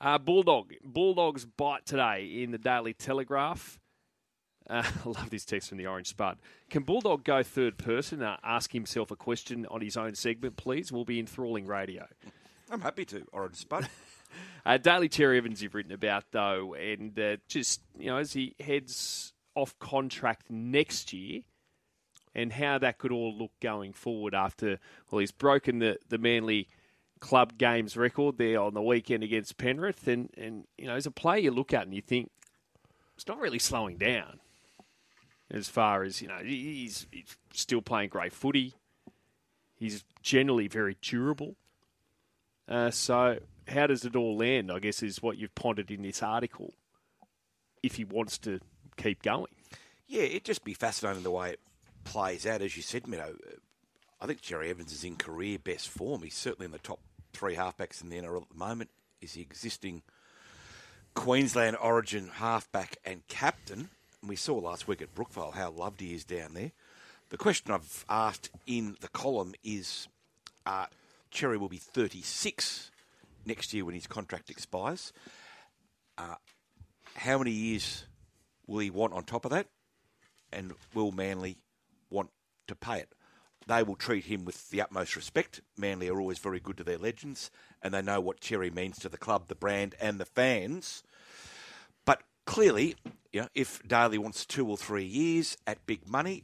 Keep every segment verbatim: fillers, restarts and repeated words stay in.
Uh, Bulldog. Bulldogs bite today in the Daily Telegraph. Uh, I love this text from the Orange Spud. Can Bulldog go third person, uh, ask himself a question on his own segment, please? We'll be enthralling radio. I'm happy to, Orange Spud. uh, Daily Cherry Evans you've written about, though, and uh, just, you know, as he heads off contract next year and how that could all look going forward after, well, he's broken the, the Manly club games record there on the weekend against Penrith. And, and, you know, as a player you look at and you think, it's not really slowing down. As far as, you know, he's, he's still playing great footy. He's generally very durable. Uh, so how does it all land, I guess, is what you've pondered in this article, if he wants to keep going. Yeah, it'd just be fascinating the way it plays out. As you said, Meadow, I think Cherry Evans is in career best form. He's certainly in the top three halfbacks in the N R L at the moment. Is the existing Queensland origin halfback and captain. And we saw last week at Brookvale how loved he is down there. The question I've asked in the column is, uh, Cherry will be thirty-six next year when his contract expires. Uh, how many years will he want on top of that? And will Manly want to pay it? They will treat him with the utmost respect. Manly are always very good to their legends, and they know what Cherry means to the club, the brand, and the fans. But clearly, you know, if Daly wants two or three years at big money,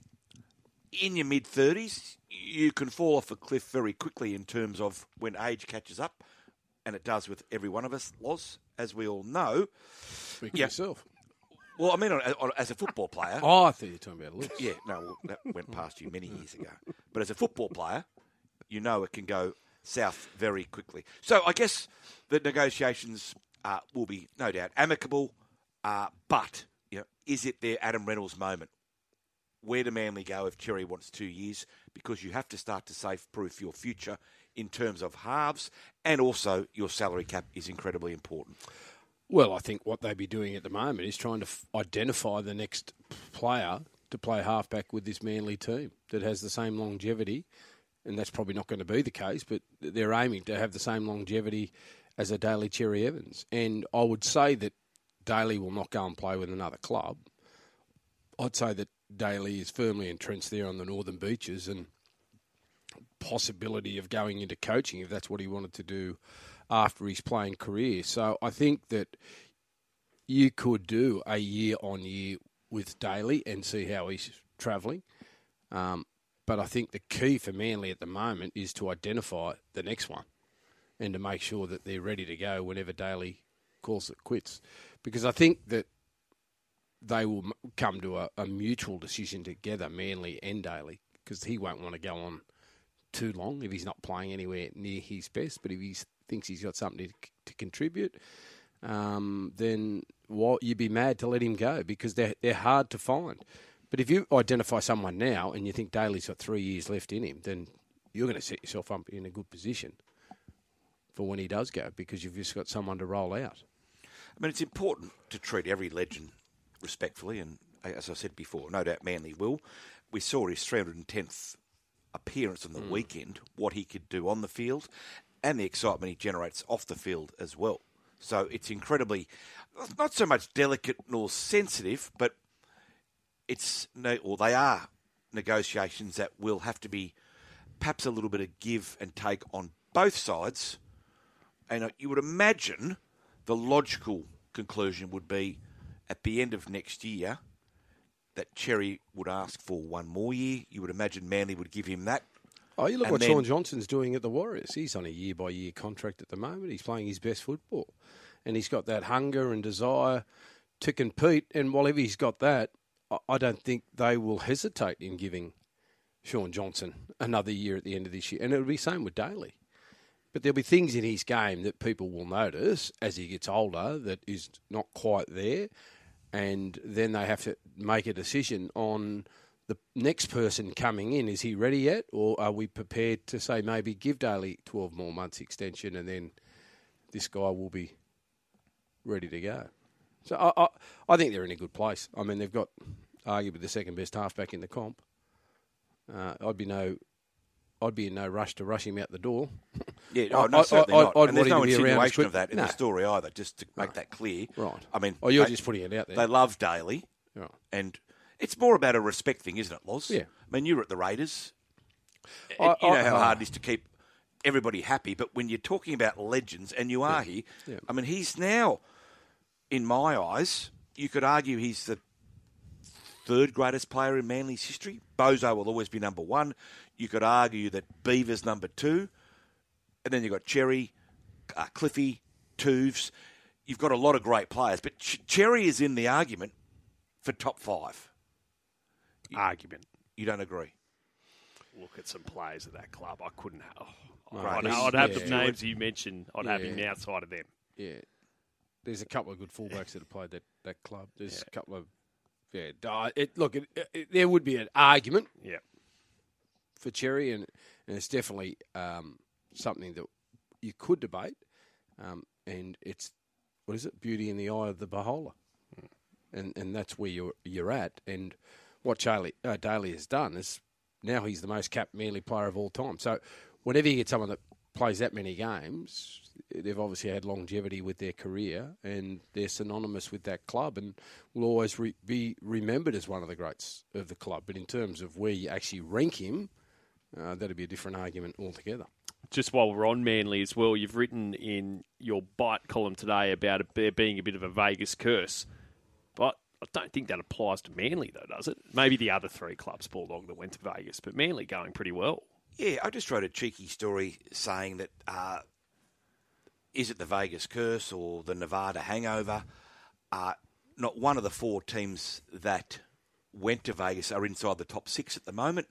in your mid-thirties, you can fall off a cliff very quickly in terms of when age catches up, and it does with every one of us, Loz, as we all know. Speak for yeah. yourself. Well, I mean, on, on, as a football player... Oh, I thought you were talking about looks. Yeah, no, well, that went past you many years ago. But as a football player, you know it can go south very quickly. So I guess the negotiations uh, will be, no doubt, amicable, uh, but you know, is it their Adam Reynolds moment? Where do Manly go if Cherry wants two years? Because you have to start to safe-proof your future in terms of halves, and also your salary cap is incredibly important. Well, I think what they'd be doing at the moment is trying to f- identify the next player to play halfback with this Manly team that has the same longevity, and that's probably not going to be the case, but they're aiming to have the same longevity as a Daly Cherry Evans. And I would say that Daly will not go and play with another club. I'd say that Daly is firmly entrenched there on the Northern Beaches and possibility of going into coaching if that's what he wanted to do after his playing career. So I think that you could do a year on year with Daly and see how he's travelling. Um, but I think the key for Manly at the moment is to identify the next one and to make sure that they're ready to go whenever Daly calls it quits. Because I think that they will come to a, a mutual decision together, Manly and Daly, because he won't want to go on too long if he's not playing anywhere near his best. But if he thinks he's got something to, to contribute, um, then what, you'd be mad to let him go because they're, they're hard to find. But if you identify someone now and you think Daly's got three years left in him, then you're going to set yourself up in a good position for when he does go because you've just got someone to roll out. I mean, it's important to treat every legend respectfully, and as I said before, no doubt Manly will. We saw his three hundred tenth appearance on the mm. weekend, what he could do on the field, and the excitement he generates off the field as well. So it's incredibly, not so much delicate nor sensitive, but it's, no, or they are negotiations that will have to be perhaps a little bit of give and take on both sides. And you would imagine the logical conclusion would be at the end of next year that Cherry would ask for one more year. You would imagine Manly would give him that. Oh, you look and what then, Shaun Johnson's doing at the Warriors. He's on a year-by-year contract at the moment. He's playing his best football. And he's got that hunger and desire to compete. And while he's got that, I don't think they will hesitate in giving Shaun Johnson another year at the end of this year. And it'll be the same with Daly. But there'll be things in his game that people will notice as he gets older that is not quite there. And then they have to make a decision on the next person coming in. Is he ready yet? Or are we prepared to say maybe give Daly twelve more months extension and then this guy will be ready to go? So I, I, I think they're in a good place. I mean, they've got arguably the second best halfback in the comp. Uh, I'd be no, I'd be in no rush to rush him out the door. Yeah, oh, no, I- certainly I- not. I'd And there's want no him to be around as insinuation quick- of that in No. the story either, just to make that clear. Right. I mean, Oh, you're they- just putting it out there. They love Daly, Right. and it's more about a respect thing, isn't it, Loz? Yeah. I mean, you were at the Raiders. I- you know I- how I- hard it is to keep everybody happy, but when you're talking about legends, and you are here, Yeah. I mean, he's now, in my eyes, you could argue he's the third greatest player in Manly's history. Bozo will always be number one. You could argue that Beaver's number two. And then you've got Cherry, uh, Cliffy, Tooves. You've got a lot of great players. But Ch- Cherry is in the argument for top five. Argument. You don't agree? Look at some players at that club. I couldn't have. Oh, Right. I'd, He's- I'd have the yeah. names you mentioned. I'd have him Yeah. outside of them. Yeah. There's a couple of good fullbacks that have played that, that club. There's Yeah. a couple of yeah. uh, It, look, it, it, there would be an argument Yeah. for Cherry, and, and it's definitely um, something that you could debate. Um, and it's what is it? Beauty in the eye of the beholder, mm. and and that's where you're you're at. And what Charlie uh, Daly has done is now he's the most capped Manly player of all time. So whenever you get someone that plays that many games, they've obviously had longevity with their career, and they're synonymous with that club, and will always re- be remembered as one of the greats of the club. But in terms of where you actually rank him, uh, that'd be a different argument altogether. Just while we're on Manly as well, you've written in your Bite column today about it being a bit of a Vegas curse. But I don't think that applies to Manly, though, does it? Maybe the other three clubs, Bulldog, that went to Vegas, but Manly going pretty well. Yeah, I just wrote a cheeky story saying that uh, is it the Vegas curse or the Nevada hangover? Uh, not one of the four teams that went to Vegas are inside the top six at the moment.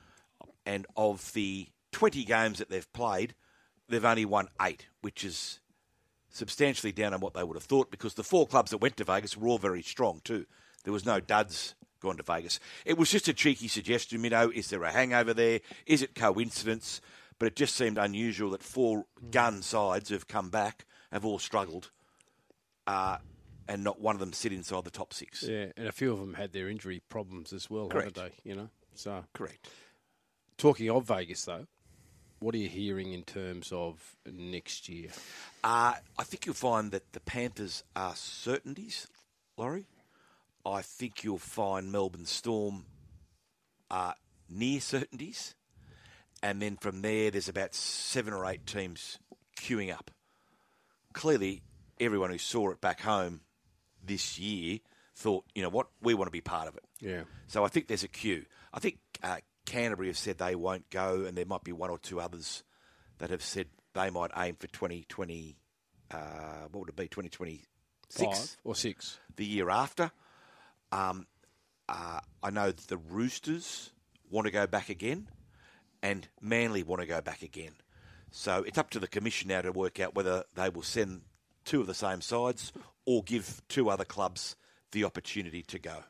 And of the twenty games that they've played, they've only won eight, which is substantially down on what they would have thought, because the four clubs that went to Vegas were all very strong too. There was no duds gone to Vegas. It was just a cheeky suggestion, Minnow. Is there a hangover there? Is it coincidence? But it just seemed unusual that four gun sides have come back, have all struggled, uh, and not one of them sit inside the top six. Yeah, and a few of them had their injury problems as well, Correct. haven't they? You know, so Correct. talking of Vegas, though, what are you hearing in terms of next year? Uh, I think you'll find that the Panthers are certainties, Laurie. I think you'll find Melbourne Storm are near certainties. And then from there, there's about seven or eight teams queuing up. Clearly, everyone who saw it back home this year thought, you know what, we want to be part of it. Yeah. So I think there's a queue. I think uh, Canterbury have said they won't go, and there might be one or two others that have said they might aim for twenty twenty, uh, what would it be, twenty twenty-six? Five or six. The year after. Um, uh, I know that the Roosters want to go back again, and Manly want to go back again. So it's up to the commission now to work out whether they will send two of the same sides or give two other clubs the opportunity to go.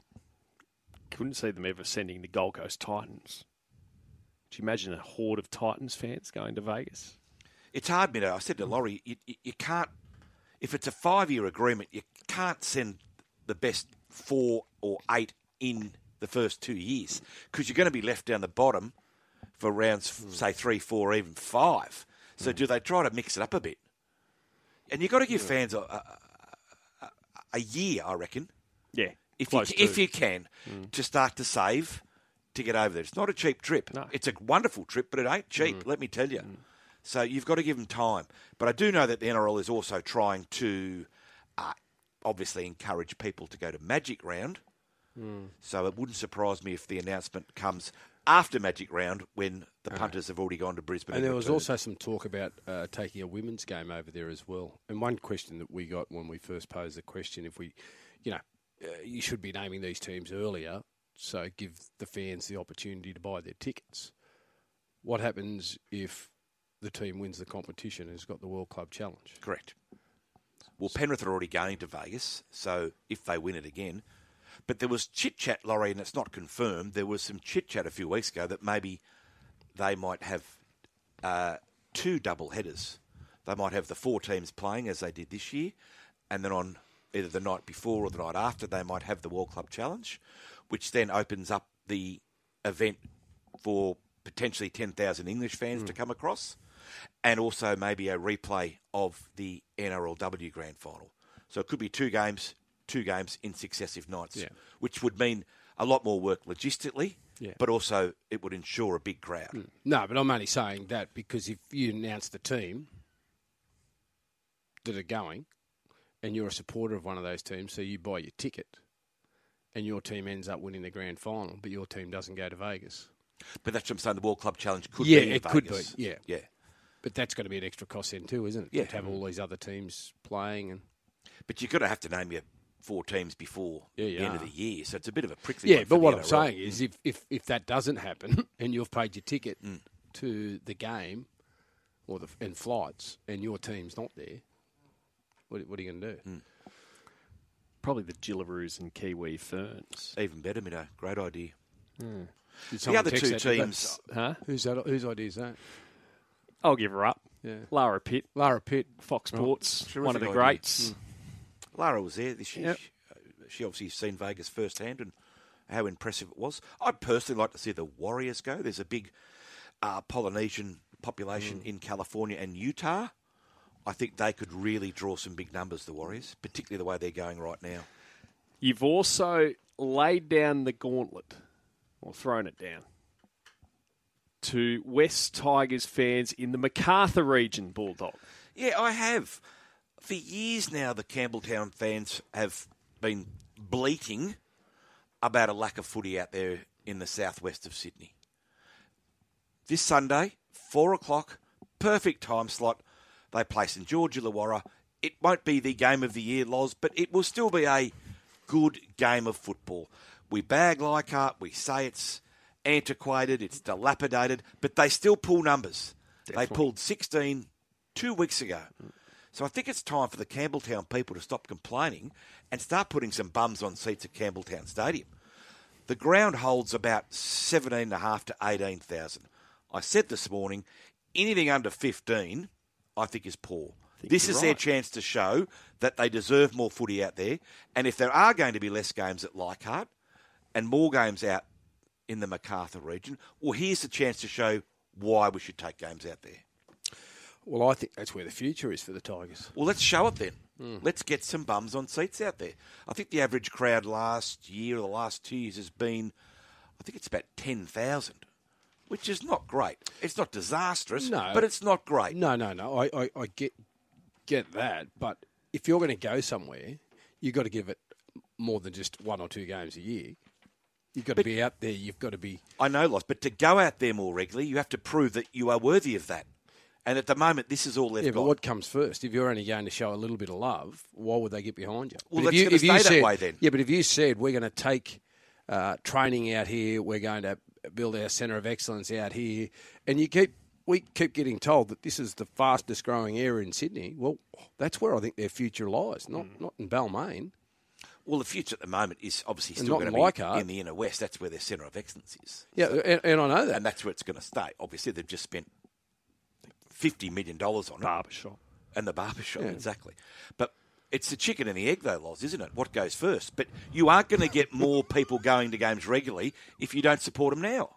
Couldn't see them ever sending the Gold Coast Titans. Do you imagine a horde of Titans fans going to Vegas? It's hard, Minnow. I said to Laurie, you, you, you can't, if it's a five-year agreement, you can't send the best four or eight in the first two years because you're going to be left down the bottom for rounds, say, three, four, even five. So do they try to mix it up a bit? And you've got to give fans a, a, a, a year, I reckon, Yeah. if you, close if to. you can, to start to save to get over there. It's not a cheap trip. No. It's a wonderful trip, but it ain't cheap, let me tell you. So you've got to give them time. But I do know that the N R L is also trying to uh, obviously encourage people to go to Magic Round. Mm. So it wouldn't surprise me if the announcement comes after Magic Round when the punters have already gone to Brisbane. And and there was returned. also some talk about uh, taking a women's game over there as well. And one question that we got when we first posed the question, if we, you know, uh, you should be naming these teams earlier, so give the fans the opportunity to buy their tickets. What happens if the team wins the competition and has got the World Club Challenge? Correct. Well, Penrith are already going to Vegas, so if they win it again. But there was chit-chat, Laurie, and it's not confirmed. There was some chit-chat a few weeks ago that maybe they might have uh, two double headers. They might have the four teams playing as they did this year, and then on either the night before or the night after, they might have the World Club Challenge, which then opens up the event for potentially ten thousand English fans mm. to come across, and also maybe a replay of the N R L W Grand Final. So it could be two games, two games in successive nights, yeah. which would mean a lot more work logistically, yeah. but also it would ensure a big crowd. Mm. No, but I'm only saying that because if you announce the team that are going and you're a supporter of one of those teams, so you buy your ticket and your team ends up winning the grand final, but your team doesn't go to Vegas. But that's what I'm saying, the World Club Challenge could yeah, be in it Vegas. could be, yeah. Yeah. But that's got to be an extra cost then too, isn't it? Yeah. To have all these other teams playing. and. But you've got to have to name your four teams before yeah, the end are. of the year, so it's a bit of a prickly Yeah, one for but the what N R L. I'm saying is if, if, if that doesn't happen and you've paid your ticket mm. to the game or the and flights and your team's not there, what, what are you going to do? Mm. Probably the Gillaroos and Kiwi Ferns. Even better, Mido. Great idea. Mm. The other two teams... Huh? Who's that, whose idea is that? I'll give her up. Yeah. Lara Pitt. Lara Pitt. Fox Sports. Oh, one of the idea. greats. Mm. Lara was there this year. Yep. She, she obviously seen Vegas firsthand and how impressive it was. I'd personally like to see the Warriors go. There's a big uh, Polynesian population mm. in California and Utah. I think they could really draw some big numbers, the Warriors, particularly the way they're going right now. You've also laid down the gauntlet, or thrown it down, to West Tigers fans in the Macarthur region, Bulldog. Yeah, I have. For years now, the Campbelltown fans have been bleating about a lack of footy out there in the southwest of Sydney. This Sunday, four o'clock, perfect time slot. They play St George Illawarra. It won't be the game of the year, Loz, but it will still be a good game of football. We bag Leichhardt, we say it's antiquated, it's dilapidated, but they still pull numbers. Definitely. They pulled sixteen two weeks ago. So I think it's time for the Campbelltown people to stop complaining and start putting some bums on seats at Campbelltown Stadium. The ground holds about seventeen thousand five hundred to eighteen thousand. I said this morning, anything under fifteen, I think is poor. This is right. Their chance to show that they deserve more footy out there. And if there are going to be less games at Leichhardt and more games out in the Macarthur region, well, here's the chance to show why we should take games out there. Well, I think that's where the future is for the Tigers. Well, let's show it then. Mm. Let's get some bums on seats out there. I think the average crowd last year or the last two years has been, I think it's about ten thousand, which is not great. It's not disastrous, no, but it's not great. No, no, no. I, I, I get get that. But if you're going to go somewhere, you've got to give it more than just one or two games a year. You've got but, to be out there. You've got to be... I know, Loz, but to go out there more regularly, you have to prove that you are worthy of that. And at the moment, this is all they've yeah, got. Yeah, but what comes first? If you're only going to show a little bit of love, why would they get behind you? Well, but that's if you, going to if stay you that said, way then. Yeah, but if you said we're going to take uh, training out here, we're going to build our centre of excellence out here, and you keep we keep getting told that this is the fastest growing area in Sydney, well, that's where I think their future lies, not mm. not in Balmain. Well, the future at the moment is obviously and still going to Leichhardt. be in the inner west. That's where their centre of excellence is. Yeah, so, and, and I know that. And that's where it's going to stay. Obviously, they've just spent fifty million dollars on it. Barbershop. And the barbershop, yeah. exactly. But it's the chicken and the egg, though, Loz, isn't it? What goes first? But you aren't going to get more people going to games regularly if you don't support them now.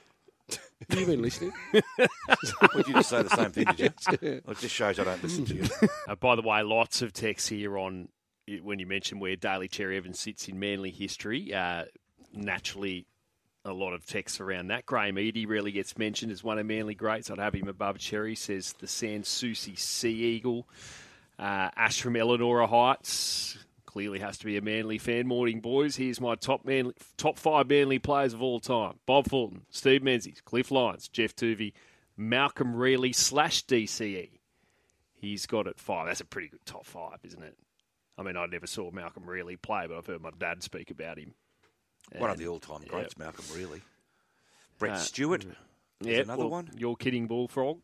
Have you been listening? Would you just say the same thing, did you? Yeah. Well, it just shows I don't listen to you. Uh, by the way, lots of texts here on when you mentioned where Daly Cherry Evans sits in Manly history. Uh, naturally, a lot of texts around that. Graham Eadie really gets mentioned as one of Manly greats. I'd have him above Cherry, says the Sans Souci Sea Eagle. Uh, Ash from Eleanor Heights clearly has to be a Manly fan. Morning, boys. Here's my top Manly, top five Manly players of all time. Bob Fulton, Steve Menzies, Cliff Lyons, Jeff Tuvey, Malcolm Reilly slash D C E. He's got it five. That's a pretty good top five, isn't it? I mean, I never saw Malcolm Reilly play, but I've heard my dad speak about him. One of the all-time greats, yeah. Malcolm Reilly. Brett uh, Stewart. Yeah, another well, one. You're kidding, Bullfrog.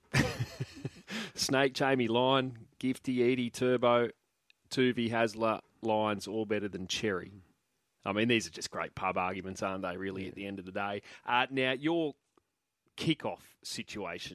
Snake, Jamie Lyon, Gifty, Edie, Turbo, Tuvey, Hasler, Lyons, all better than Cherry. I mean, these are just great pub arguments, aren't they, really, at the end of the day? Uh, now, your kickoff situation.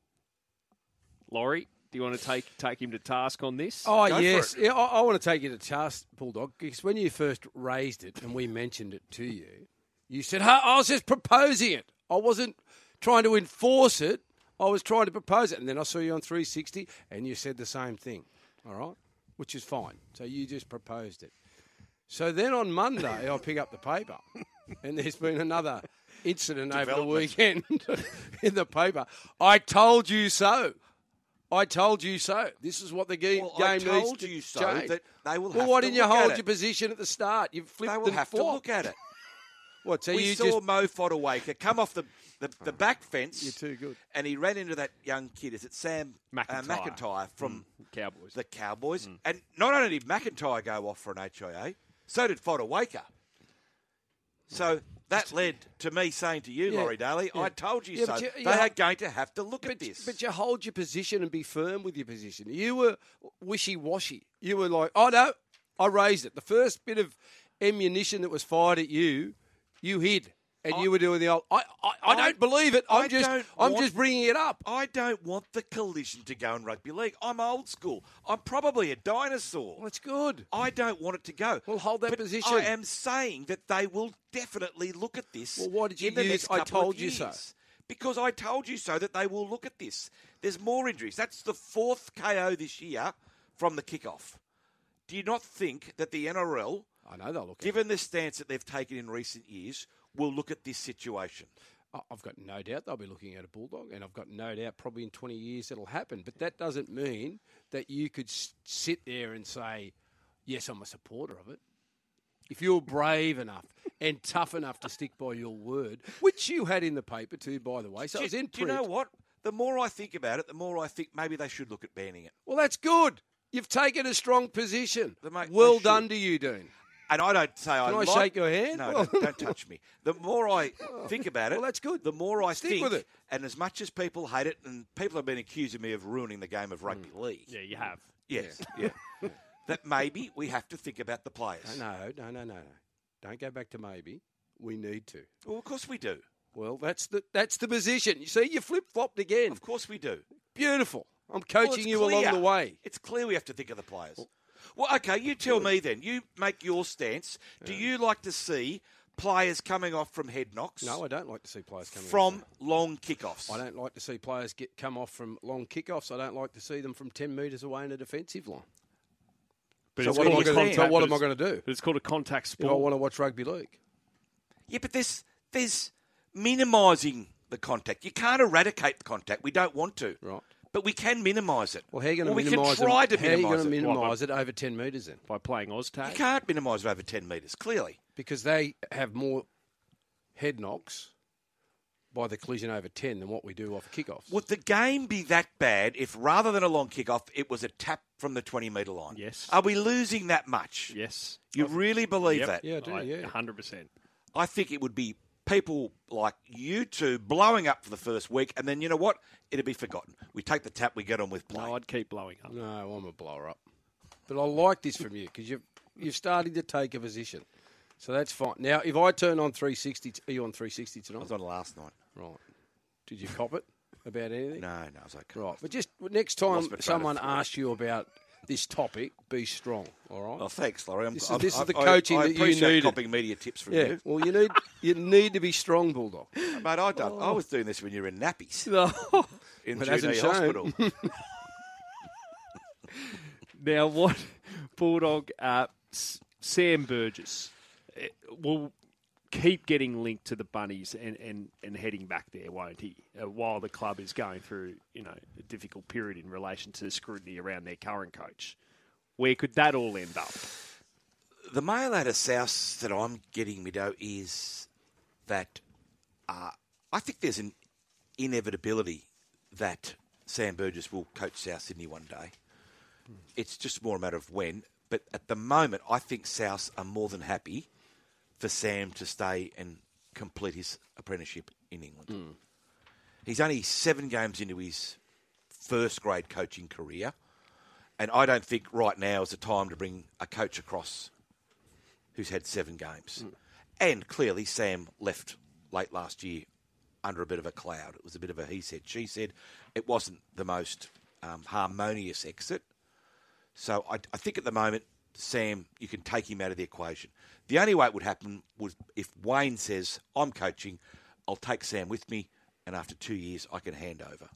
Laurie, do you want to take take him to task on this? Oh, Go yes. for it. Yeah, I, I want to take you to task, Bulldog, because when you first raised it and we mentioned it to you, you said, hey, I was just proposing it. I wasn't trying to enforce it. I was trying to propose it, and then I saw you on three sixty, and you said the same thing, all right, which is fine. So you just proposed it. So then on Monday, I pick up the paper, and there's been another incident over the weekend in the paper. I told you so. I told you so. This is what the ge- well, game I needs told to you so change. that they will well, have why to didn't you look hold at your it? position at the start? You flipped They will and have to fought. look at it. What? So we you saw just Mo Fodawaker come off the, the, the back fence. You're too good. And he ran into that young kid. Is it Sam McIntyre, uh, McIntyre from mm, Cowboys? the Cowboys? Mm. And not only did McIntyre go off for an H I A, so did Fodawaker. So that led to me saying to you, Yeah, Laurie Daly, yeah. I told you Yeah, so. but you- they yeah. are going to have to look But, at this. but you hold your position and be firm with your position. You were wishy-washy. You were like, oh, no, I raised it. The first bit of ammunition that was fired at you, you hid. And I- you were doing the old, I, I, I don't believe it. I'm I just don't I'm want- just bringing it up. I don't want the collision to go in rugby league. I'm old school. I'm probably a dinosaur. Well, that's good. I don't want it to go. Well, hold that But position. I am saying that they will definitely look at this. Well, why did you in the use, next "I couple told of you so"? years. Because I told you so that they will look at this. There's more injuries. That's the fourth K O this year from the kickoff. Do you not think that the N R L, I know they'll look at it. given the stance that they've taken in recent years, will look at this situation? I- I've got no doubt they'll be looking at a bulldog, and I've got no doubt probably in twenty years it'll happen. But that doesn't mean that you could s- sit there and say, yes, I'm a supporter of it. If you're brave enough and tough enough to stick by your word, which you had in the paper too, by the way, so do, it was in do you print. know what? The more I think about it, the more I think maybe they should look at banning it. Well, that's good. You've taken a strong position. They might- well they done should. to you, Dean. And I don't say I Can I like... shake your hand? No, Well- don't, don't touch me. The more I think about it, Well, that's good. the more I Stick think, with it. and as much as people hate it, and people have been accusing me of ruining the game of rugby league. Yeah, you have. Yes, yeah. That maybe we have to think about the players. No, no, no, no, no. Don't go back to maybe. We need to. Well, of course we do. Well, that's the that's the position. You see, you flip flopped again. Of course we do. Beautiful. I'm Well, coaching it's you clear. along the way. It's clear we have to think of the players. Well, okay, you tell me then. You make your stance. Do you like to see players coming off from head knocks? No, I don't like to see players coming from off. long kickoffs. I don't like to see players get come off from long kickoffs. I don't like to see them from ten metres away in a defensive line. But So it's what am called I a gonna- contact- so what but am I it's- gonna do? But it's called a contact If I sport. want to watch rugby league. Yeah, but there's there's minimising the contact. You can't eradicate the contact. We don't want to. Right. But we can minimise it. Well, how are you going Well, to we minimise can try it? to How are you minimise going to it. minimise it over ten metres then? By playing Oztag. You can't minimise it over ten metres, clearly. Because they have more head knocks by the collision over ten than what we do off kickoffs. Would the game be that bad if rather than a long kickoff, it was a tap from the twenty metre line? Yes. Are we losing that much? Yes. You really believe Yep. that? Yeah, I do, I- yeah. one hundred percent. I think it would be people like you two blowing up for the first week, and then you know what? It'd be forgotten. We take the tap, we get on with play. No, I'd keep blowing up. No, I'm a blower up. But I like this from you because you're, you're starting to take a position. So that's fine. Now, if I turn on three sixty, are you on three sixty I tonight? was on last night. Right. Did you cop it about anything? No, no, I was okay. Right. But just next time Lost my train of someone thought. asks you about this topic, be strong, all right? Well, thanks, Laurie. I'm, This is- I'm- this is I- the I- coaching I that you appreciate needed. copying media tips from yeah. you. Well, you need you need to be strong, Bulldog. Mate, I, don't, I was doing this when you were in nappies No. in But G hasn't D shown. Hospital. Now, what Bulldog, uh, S- Sam Burgess uh, will keep getting linked to the Bunnies and, and, and heading back there, won't he? Uh, while the club is going through, you know, a difficult period in relation to the scrutiny around their current coach. Where could that all end up? The mail out of South that I'm getting, Mido, is that uh, I think there's an inevitability that Sam Burgess will coach South Sydney one day. It's just more a matter of when. But at the moment, I think South are more than happy for Sam to stay and complete his apprenticeship in England. He's only seven games into his first grade coaching career. And I don't think right now is the time to bring a coach across who's had seven games. Mm. And clearly Sam left late last year under a bit of a cloud. It was a bit of a he said, she said. It wasn't the most um, harmonious exit. So I, I think at the moment, Sam, you can take him out of the equation. The only way it would happen was if Wayne says, I'm coaching, I'll take Sam with me, and after two years I can hand over.